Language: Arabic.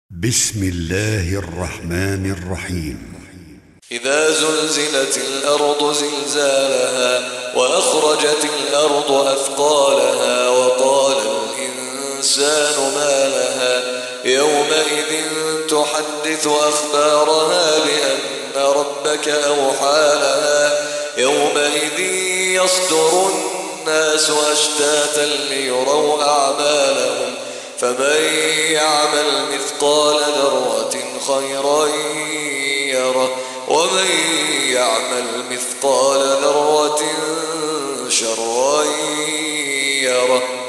بسم الله الرحمن الرحيم. إذا زلزلت الأرض زلزالها وأخرجت الأرض أثقالها وقال الإنسان ما لها يومئذ تحدث أخبارها بأن ربك أوحى لها يومئذ يصدر الناس أشتاتا ليروا أعمالهم فمن يعمل مثقال ذرة خيرا يره ومن يعمل مثقال ذرة شرا يره.